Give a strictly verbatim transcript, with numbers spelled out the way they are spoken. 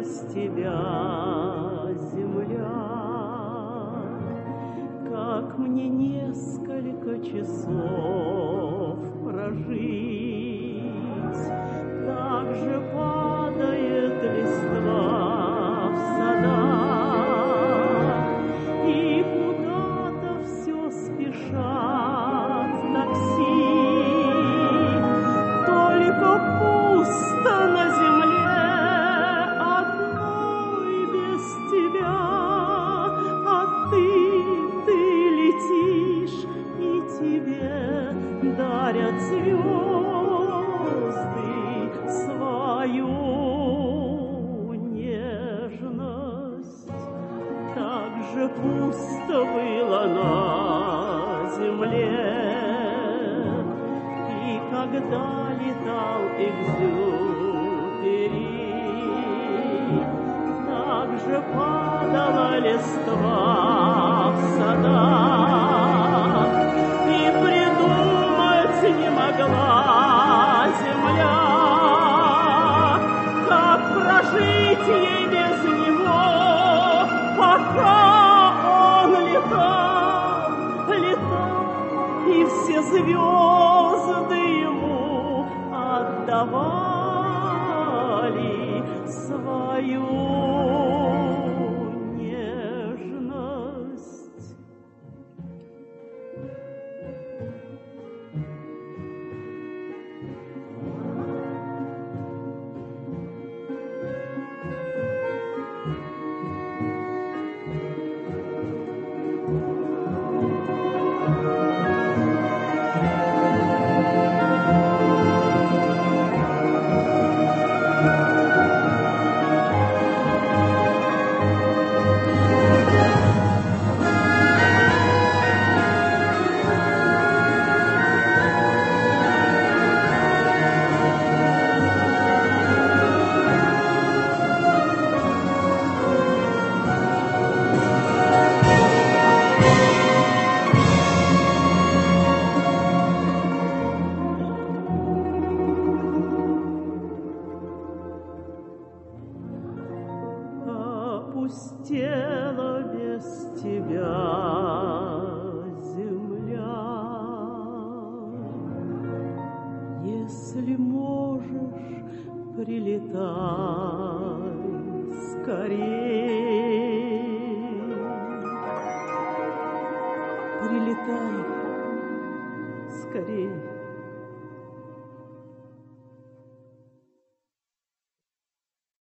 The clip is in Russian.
без тебя, земля. Как мне несколько часов прожить, так же падает листва в садах, и куда-то все спешат такси. Только пусто на земле одной без тебя, а ты, ты летишь, и тебе дарят звезды свою нежность. Так же пусто было на земле, и когда летал Экзюпери, так же падала листва в садах, и придумать не могла земля, как прожить ей без него, пока он летал, летал, и все звезды ему отдавали свою нежность. Опустела без тебя земля. Если можешь, прилетай скорей. Прилетай скорей.